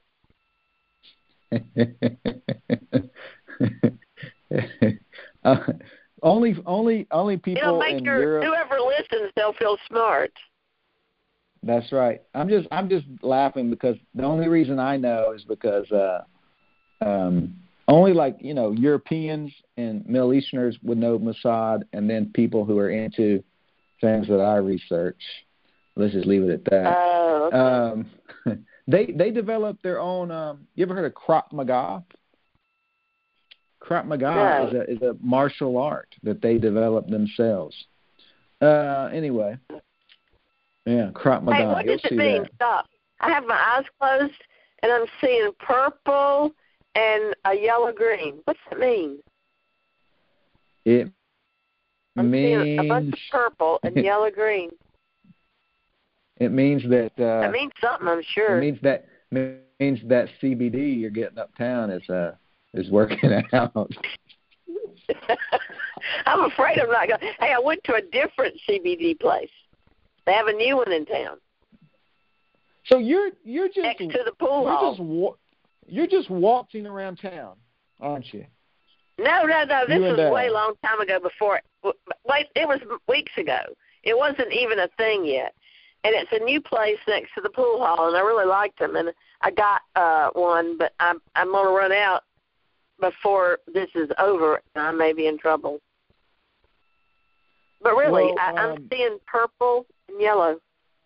uh, only, only, only people It'll make in your Europe. whoever listens, they'll feel smart. That's right. I'm just, I'm just laughing because the only reason I know is because uh, um, only like you know Europeans and Middle Easterners would know Mossad, and then people who are into things that I research. Let's just leave it at that. Oh. Okay. Um, they they developed their own. Um, you ever heard of Krav Maga? Krav Maga No. is a is a martial art that they developed themselves. Uh, anyway, yeah, Krav Maga. Hey, what You'll does it see mean? that. Stop. I have my eyes closed, and I'm seeing purple and a yellow green. What's it mean? It I'm means seeing a bunch of purple and yellow green. it means that uh, That means something, I'm sure. it means that means that C B D you're getting uptown is uh is working out. I'm afraid I'm not going. Hey, I went to a different C B D place. They have a new one in town So you're you're just next to the pool you're hall. just wa- you're just waltzing around town, aren't you? No, no, no. This You was and, uh, way long time ago. Before, wait, it was weeks ago. It wasn't even a thing yet. And it's a new place next to the pool hall, and I really liked them. And I got uh, one, but I'm I'm gonna run out before this is over, and I may be in trouble. But really, Well, I, I'm um, seeing purple and yellow.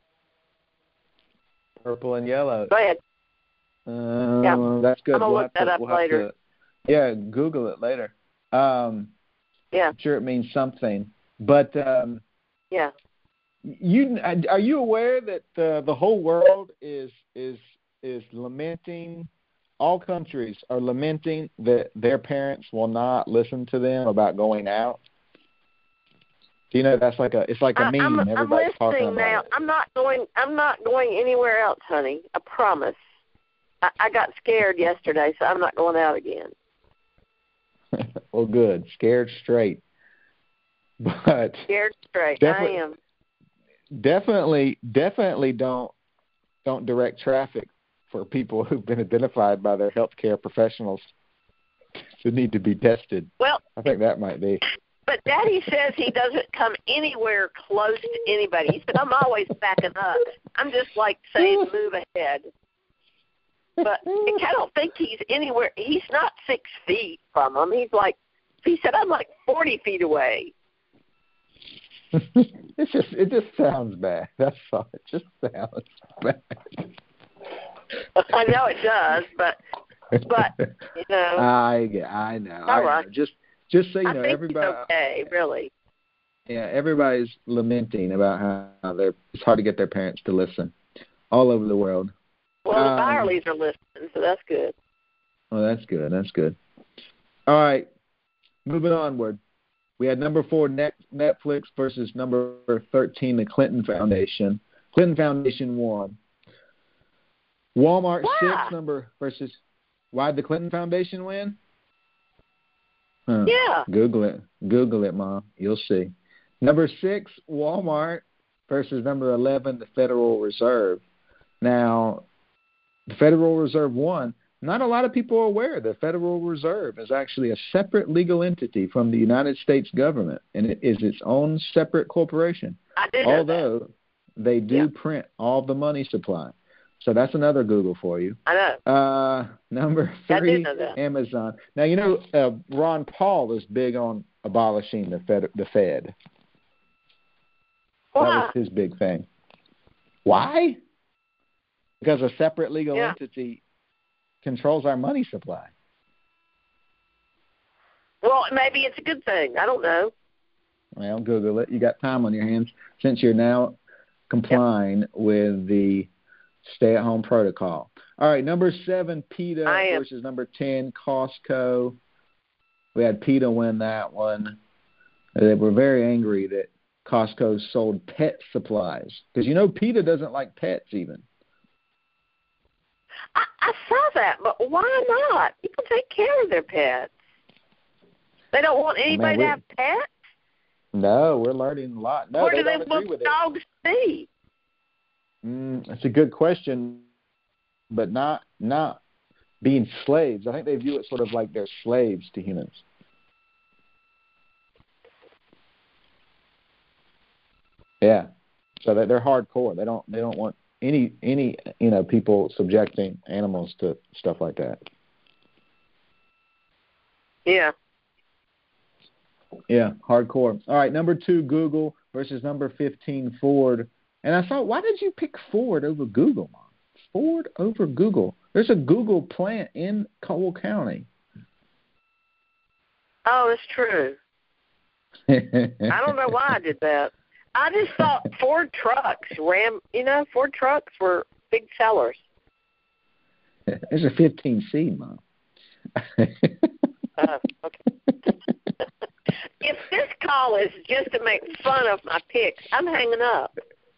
Purple and yellow. Go ahead. Uh, Yeah. That's good. I'm gonna we'll look have that to, up we'll have later. to- yeah, Google it later. Um, Yeah, I'm sure it means something. But um, yeah. you are you aware that uh, the whole world is is is lamenting? All countries are lamenting that their parents will not listen to them about going out. Do you know that's like a it's like a I, meme. I'm, I'm Everybody's talking listening about now. it. I'm not going. I'm not going anywhere else, honey. I promise. I, I got scared yesterday, so I'm not going out again. Well, good. Scared straight. But Scared straight. Definitely- I am. definitely, definitely don't don't direct traffic for people who've been identified by their healthcare professionals who need to be tested. Well, I think that might be. but Daddy says he doesn't come anywhere close to anybody. He said, I'm always backing up. I'm just like saying, move ahead. But I don't think he's anywhere. He's not six feet from them. He's like, he said, I'm like forty feet away. It's just it just sounds bad. That's all. It just sounds bad. I know it does, but but you know, I I know. All I right. know. Just just so you I know, think everybody. it's okay, really. Yeah, everybody's lamenting about how they're it's hard to get their parents to listen all over the world. Well, the Um, Byerlys are listening, so that's good. Oh, that's good. That's good. All right, moving onward. We had number four, Net, Netflix versus number thirteen, the Clinton Foundation. Clinton Foundation won. Walmart Why? six number versus. Why did the Clinton Foundation win? Huh. Yeah. Google it. Google it, Mom. You'll see. Number six, Walmart versus number eleven, the Federal Reserve. Now, the Federal Reserve won. Not a lot of people are aware the Federal Reserve is actually a separate legal entity from the United States government, and it is its own separate corporation, I did know that. although they do Yeah. print all the money supply. So that's another Google for you. I know. Uh, number I did three, know that. Amazon. Now, you know, uh, Ron Paul is big on abolishing the Fed. The Fed. That Why? was his big thing. Why? Because a separate legal Yeah. entity controls our money supply. Well, maybe it's a good thing. I don't know. Well, Google it. You got time on your hands since you're now complying with the stay-at-home protocol. All right, number seven, PETA I am. versus number ten, Costco. We had PETA win that one. They were very angry that Costco sold pet supplies because you know PETA doesn't like pets even. I, I saw that, but why not? People take care of their pets. They don't want anybody I mean, we, to have pets? No, we're learning a lot. No, Where they do they don't agree want with it. dogs be? Mm, that's a good question, but not not being slaves. I think they view it sort of like they're slaves to humans. Yeah, so that they're hardcore. They don't they don't want any any you know people subjecting animals to stuff like that. Yeah. Yeah, hardcore. All right, number two, Google versus number fifteen, Ford. And I thought, why did you pick Ford over Google, Mom? Ford over Google. There's a Google plant in Cole County. Oh, it's true. I don't know why I did that. I just thought Ford trucks, Ram, you know, Ford trucks were big sellers. There's a fifteen seed, Mom. uh, okay. If this call is just to make fun of my picks, I'm hanging up.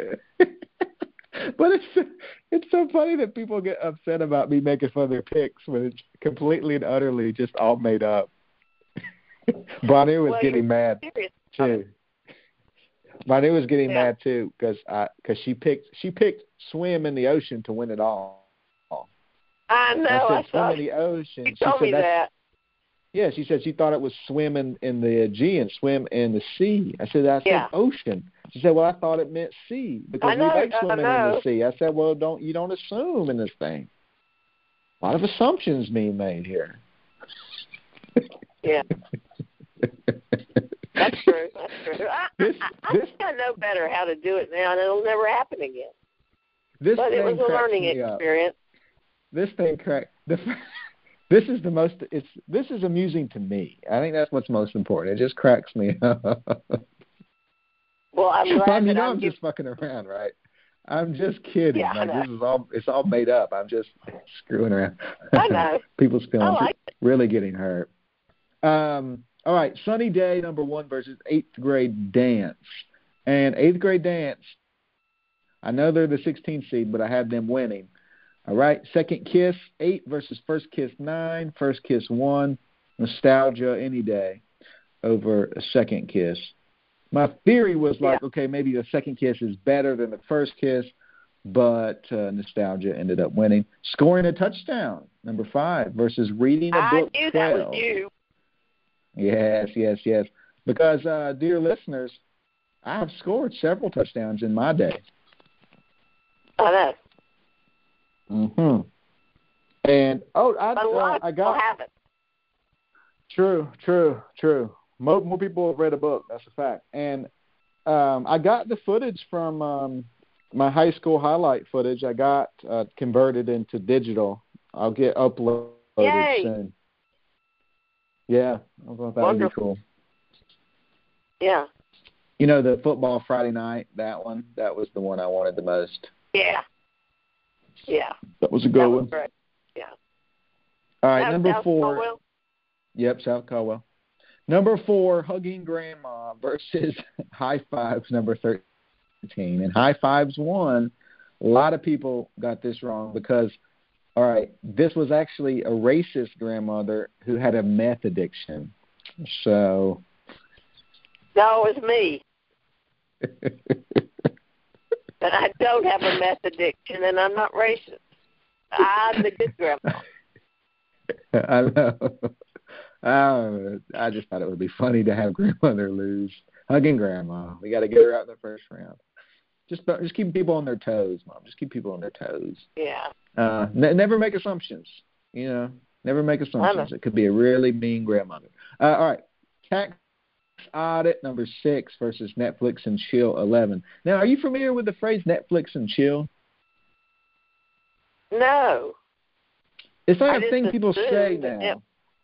But it's it's so funny that people get upset about me making fun of their picks when it's completely and utterly just all made up. Bonnie was well, getting mad serious. too. Bonnie was getting Yeah. mad too because because she picked she picked swim in the ocean to win it all. I know. I said I swim saw in the ocean. You she told said me that's, that. Yeah, she said she thought it was swim in, in the Aegean, swim in the sea. I said, I said Yeah. ocean. She said, well, I thought it meant sea because I know, we like I swimming in know. the sea. I said, well, don't you don't assume in this thing. A lot of assumptions being made here. Yeah. That's true. That's true. I, This- I, I this- think I know better how to do it now, and it'll never happen again. This But it thing was a cracks learning me up. experience. This thing crack. The, this is the most. It's this is amusing to me. I think that's what's most important. It just cracks me up. Well, I'm glad Mom, you that know I'm I'm just fucking around, right? I'm just kidding. Yeah, I like know. this is all. It's all made up. I'm just screwing around. I know. People's feelings I like are really getting hurt. Um. All right, Sunny Day number one versus eighth grade dance, and eighth grade dance. I know they're the sixteenth seed, but I have them winning. All right, Second Kiss, eight versus First Kiss, nine. First Kiss, one. Nostalgia any day over a Second Kiss. My theory was like, Yeah. okay, maybe the Second Kiss is better than the First Kiss, but uh, Nostalgia ended up winning. Scoring a touchdown, number five, versus reading a I book, knew twelve. that was you. Yes, yes, yes. Because, uh, dear listeners, I have scored several touchdowns in my day. I know. Mm-hmm. And oh, I But a lot uh, of I people got haven't. true, true, true. More, more people have read a book. That's a fact. And um, I got the footage from um, my high school highlight footage. I got uh, converted into digital. I'll get uploaded Yay. soon. Yeah, I thought that would be Wonderful. cool. Yeah. You know, the football Friday night, that one, that was the one I wanted the most. Yeah. Yeah. That was a good That one. was great. Yeah. All right, That- number that was four. so well. Yep, South Caldwell. Number four, Hugging Grandma versus High Fives, number thirteen. And High Fives won. A lot of people got this wrong because, all right, this was actually a racist grandmother who had a meth addiction. So. No, it was me. And I don't have a meth addiction, and I'm not racist. I'm the good grandma. I know. Oh, I just thought it would be funny to have grandmother lose. Hugging grandma. We got to get her out in the first round. Just just keep people on their toes, Mom. Just keep people on their toes. Yeah. Uh, ne- never make assumptions. You know, never make assumptions. It could be a really mean grandmother. Uh, all right. Tax Audit number six versus Netflix and Chill eleven. Now, are you familiar with the phrase Netflix and Chill? No. It's I like a just thing people say assumed that now.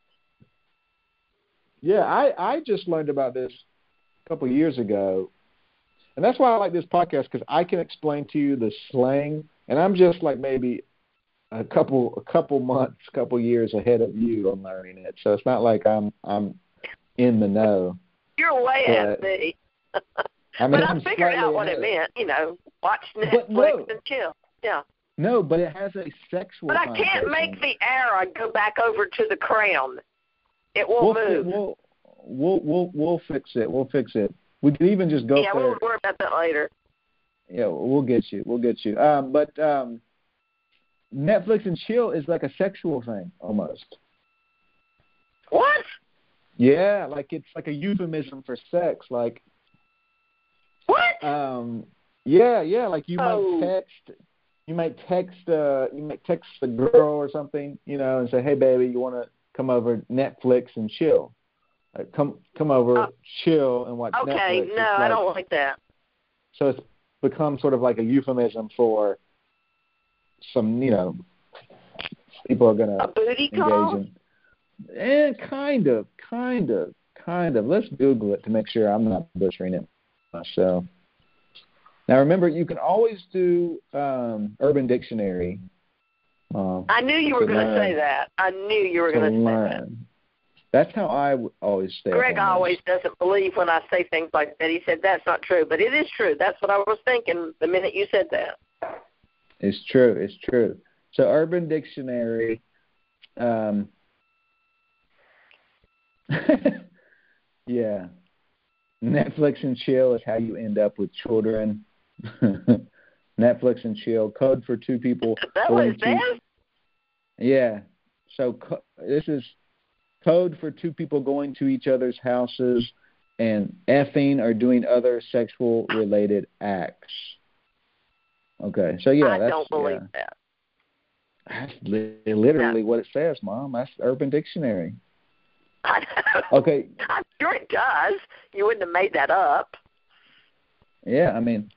Yeah, I, I just learned about this a couple of years ago. And that's why I like this podcast, because I can explain to you the slang. And I'm just like maybe a couple a couple months, a couple years ahead of you on learning it. So it's not like I'm I'm in the know. You're way But- ahead of me. I mean, but I I'm figured out slightly what it ahead. meant, you know, watch But Netflix no. and chill. Yeah. No, but it has a sexual. But I can't make the arrow go back over to the crown. It won't we'll, move. We'll, we'll we'll we'll fix it. We'll fix it. We could even just go. Yeah, for we'll it. worry about that later. Yeah, we'll get you. We'll get you. Um, but um, Netflix and chill is like a sexual thing almost. What? Yeah, like it's like a euphemism for sex. Like what? Um, yeah, yeah. Like you oh. might text, you might text, uh, you might text a girl or something, you know, and say, "Hey, baby, you want to come over Netflix and chill? Like, come come over, uh, chill and watch okay, Netflix." Okay, no, like, I don't like that. So it's become sort of like a euphemism for some, you know, people are gonna a booty engage call? in. And kind of, kind of, kind of. Let's Google it to make sure I'm not butchering it myself. Now, remember, you can always do um, Urban Dictionary. Um, I knew you were going to say that. I knew you were going to say that. That's how I w- always stay. Greg always doesn't believe when I say things like that. He said, that's not true. But it is true. That's what I was thinking the minute you said that. It's true. It's true. So Urban Dictionary... Um, yeah. Netflix and chill is how you end up with children. Netflix and chill, code for two people. Is that what it says? Yeah. So co- this is code for two people going to each other's houses and effing or doing other sexual related acts. Okay. So yeah, I that's, don't believe yeah. that. That's li- literally no. what it says, Mom. That's Urban Dictionary. I know. Okay. I'm sure it does. You wouldn't have made that up. Yeah, I mean,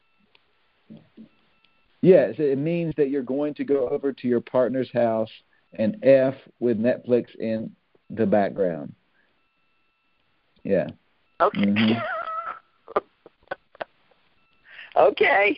yes, it means that you're going to go over to your partner's house and F with Netflix in the background. Yeah. Okay. Mm-hmm. Okay.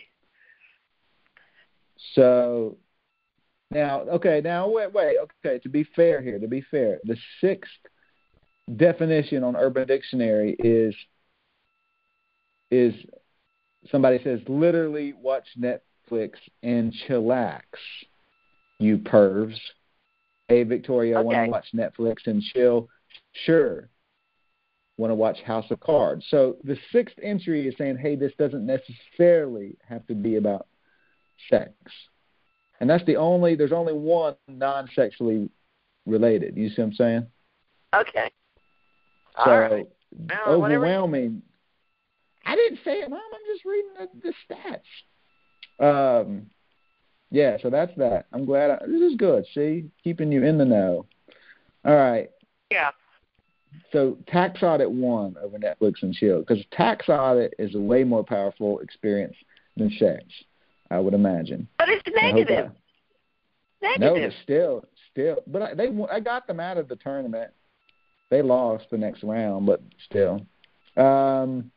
So now, okay, now wait, wait, okay. To be fair here, to be fair, the sixth definition on Urban Dictionary is is somebody says literally watch Netflix and chillax, you pervs. Hey, Victoria, I okay. want to watch Netflix and chill. Sure. Want to watch House of Cards. So the sixth entry is saying, hey, this doesn't necessarily have to be about sex. And that's the only, there's only one non-sexually related. You see what I'm saying? Okay. So All right. Well, overwhelming. I didn't say it, Mom. I'm just reading the, the stats. Um, yeah, so that's that. I'm glad. I, this is good. See, keeping you in the know. All right. Yeah. So tax audit one over Netflix and chill, because tax audit is a way more powerful experience than sex, I would imagine. But it's negative. I, negative. No, but still, still. But I, they, I got them out of the tournament. They lost the next round, but still. Um,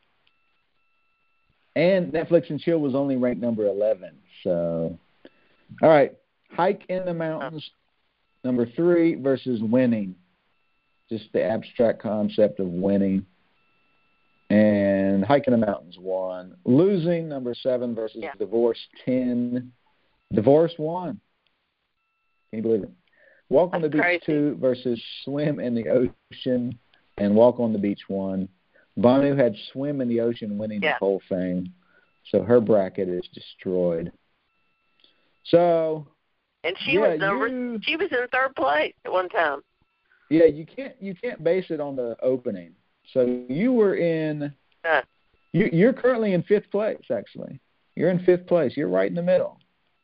and Netflix and chill was only ranked number eleven. So, all right, hike in the mountains, number three versus winning. Just the abstract concept of winning. And hike in the mountains won. Losing, number seven versus yeah. divorce ten. Divorce won. Can you believe it? Walk on That's the beach crazy. two versus swim in the ocean, and walk on the beach one. Banu had swim in the ocean winning yeah. the whole thing. So her bracket is destroyed. So And she yeah, was number you, she was in third place at one time. Yeah, you can't you can't base it on the opening. So you were in uh, you you're currently in fifth place actually. You're in fifth place. You're right in the middle.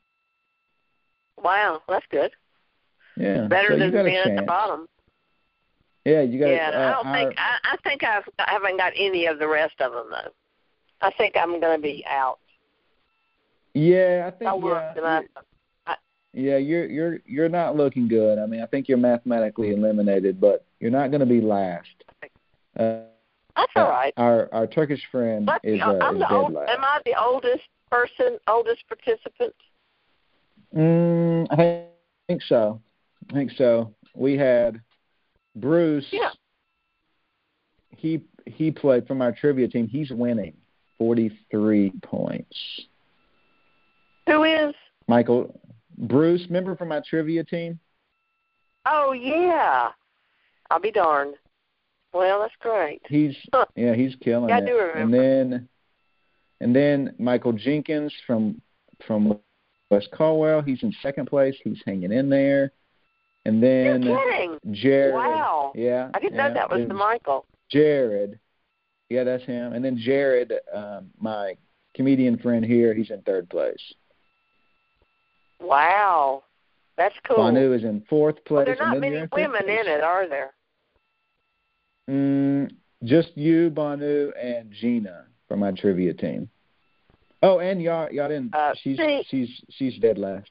Wow, that's good. Yeah. Better so than got being a at the chance. bottom. Yeah, you got. Yeah, uh, I don't our, think I, I think I've I haven't got any of the rest of them though. I think I'm going to be out. Yeah, I think. I yeah, I, yeah, you're you're you're not looking good. I mean, I think you're mathematically eliminated, but you're not going to be last. Uh, that's all right. Our our Turkish friend But is, I'm uh, is the dead old, last. am I the oldest person, oldest participant? Mm, I think so. I think so. We had Bruce. Yeah. He he played from our trivia team. He's winning forty-three points. Who is? Michael, Bruce, remember from my trivia team? Oh, yeah. I'll be darned. Well, that's great. He's huh. yeah, he's killing yeah, it. I do remember. And then and then Michael Jenkins from from West Caldwell, he's in second place. He's hanging in there. And then You're kidding. Jared. Wow. Yeah. I didn't yeah, know that was the Michael. Jared. Yeah, that's him. And then Jared, um, my comedian friend here, he's in third place. Wow. That's cool. Banu is in fourth place. Well, there are not and then many you're in women place. in it, are there? Mm, just you, Banu, and Gina from my trivia team. Oh, and y'all, y'all didn't. Uh, she's see, she's she's dead last.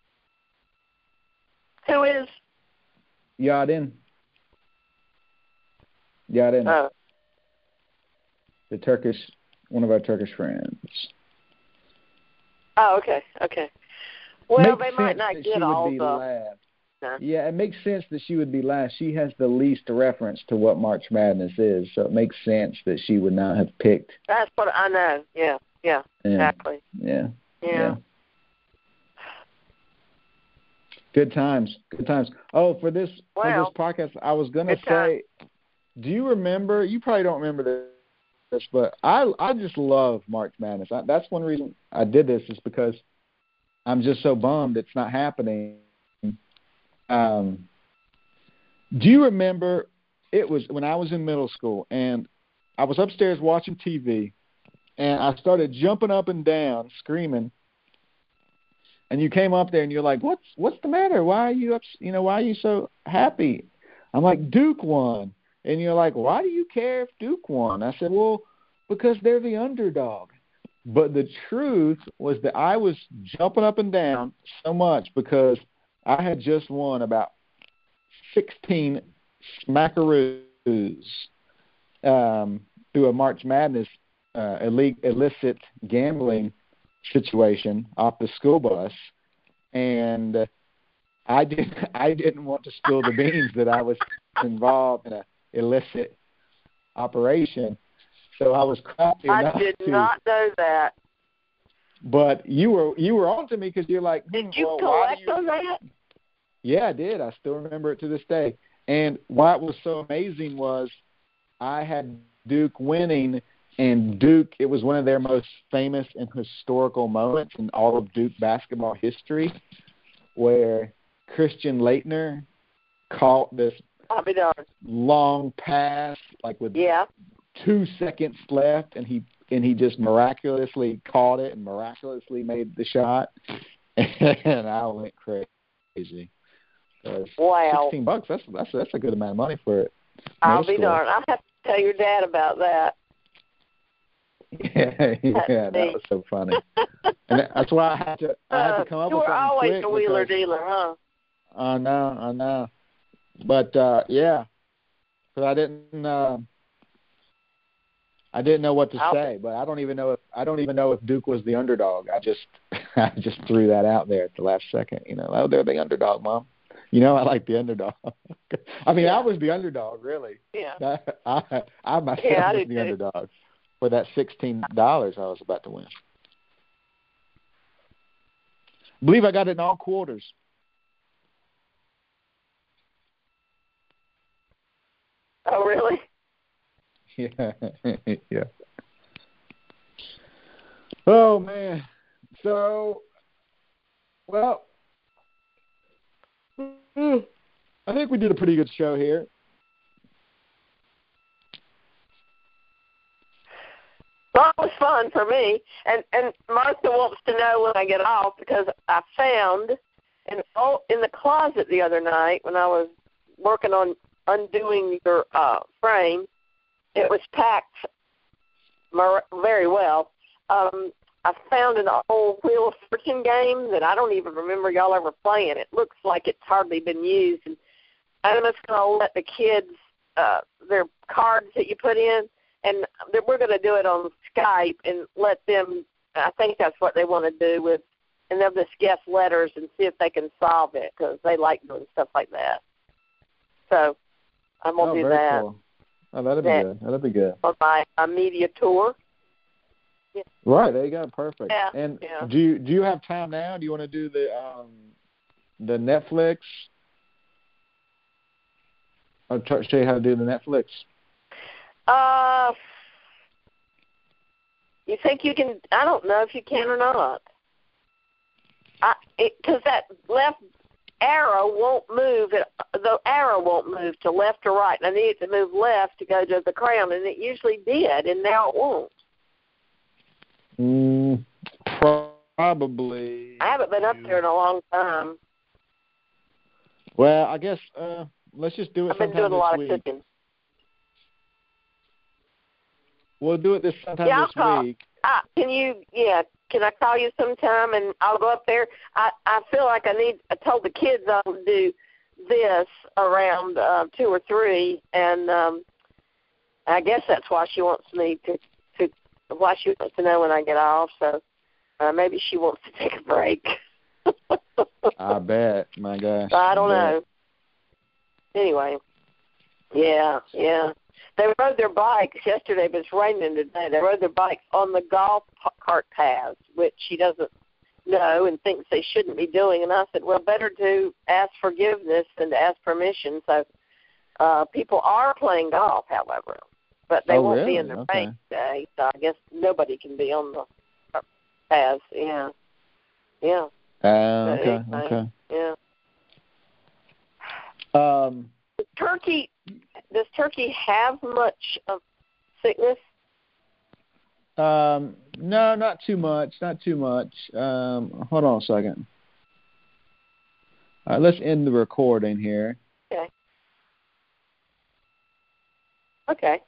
Who is? Yadin. Yadin. Oh. The Turkish, one of our Turkish friends. Oh, okay, okay. Well, Makes they might sense not that get she all would be the. last. No. Yeah, it makes sense that she would be last. She has the least reference to what March Madness is, so it makes sense that she would not have picked. That's what I know. Yeah, yeah, Yeah. exactly. Yeah. Yeah. yeah. Good times. Good times. Oh, for this Well, for this podcast, I was gonna good time. say, do you remember? You probably don't remember this, but I I just love March Madness. I, that's one reason I did this is because I'm just so bummed it's not happening. Um, do you remember? It was when I was in middle school, and I was upstairs watching T V, and I started jumping up and down, screaming. And you came up there and you're like, "What's what's the matter? Why are you up? You know, why are you so happy?" I'm like, "Duke won," and you're like, "Why do you care if Duke won?" I said, "Well, because they're the underdog." But the truth was that I was jumping up and down so much because I had just won about sixteen smackaroos um, through a March Madness uh, illicit gambling situation off the school bus, and I didn't I didn't want to spill the beans that I was involved in a illicit operation, so I was crafty I enough did to, not know that. But you were you were on to me because you're like, hmm, Did you well, why collect do you... on that? Yeah, I did. I still remember it to this day. And why it was so amazing was I had Duke winning. And Duke, it was one of their most famous and historical moments in all of Duke basketball history, where Christian Laettner caught this I'll be darned. long pass, like with Yeah. two seconds left, and he and he just miraculously caught it and miraculously made the shot, and I went crazy. Wow. Sixteen bucks. That's that's that's a good amount of money for it. I'll be darned. I'll have to tell your dad about that. Yeah, yeah, that was so funny, and that's why I had to. I had to come up uh, with you were something always quick a wheeler because, dealer, huh? I know, I know, but uh, yeah, because I didn't, uh, I didn't know what to I'll, say, but I don't even know if I don't even know if Duke was the underdog. I just, I just threw that out there at the last second. You know, oh, they're the underdog, Mom. You know, I like the underdog. I mean, yeah. I was the underdog, really. Yeah. I, I, I myself yeah, I was did the too. underdog for that sixteen dollars I was about to win. I believe I got it in all quarters. Oh, really? Yeah, yeah. Oh man. So, well, I think we did a pretty good show here. Well, it was fun for me, and and Martha wants to know when I get off because I found in oh, in the closet the other night when I was working on undoing your uh, frame, it was packed mar- very well. Um, I found an old Wheel of Fortune game that I don't even remember y'all ever playing. It looks like it's hardly been used, and I'm just going to let the kids uh, their cards that you put in. And we're going to do it on Skype and let them, I think that's what they want to do with, and they'll just guess letters and see if they can solve it because they like doing stuff like that. So I'm going to oh, do very that. Cool. Oh, that'll be that good. That'll be good. on my, my media tour. Yeah. Right, there you go. Perfect. Yeah, And yeah. do you do you have time now? Do you want to do the um, the Netflix? I'll try to show you how to do the Netflix. Uh, you think you can? I don't know if you can or not. I because that left arrow won't move. It, the arrow won't move to left or right. And I need it to move left to go to the crown, and it usually did, and now it won't. Mm, probably. I haven't been up there in a long time. Well, I guess uh, let's just do it I've been sometime doing a lot this of week. cooking. We'll do it this sometime Yeah, this I'll call. week. Uh, can you? Yeah. Can I call you sometime and I'll go up there? I I feel like I need. I told the kids I'll do this around uh, two or three, and um, I guess that's why she wants me to to why she wants to know when I get off. So uh, maybe she wants to take a break. I bet. My gosh. I don't I know. Anyway, yeah, yeah. They rode their bikes yesterday, but it's raining today. They rode their bikes on the golf cart paths, which she doesn't know and thinks they shouldn't be doing. And I said, well, better to ask forgiveness than to ask permission. So uh, people are playing golf, however, but they Oh, won't really? be in their Okay. bank day. So I guess nobody can be on the paths. Yeah, yeah, Uh, But okay. anyway. Okay. yeah. Um. Turkey, does turkey have much of sickness? Um. No, not too much. Not too much. Um. Hold on a second. All right. Let's end the recording here. Okay. Okay.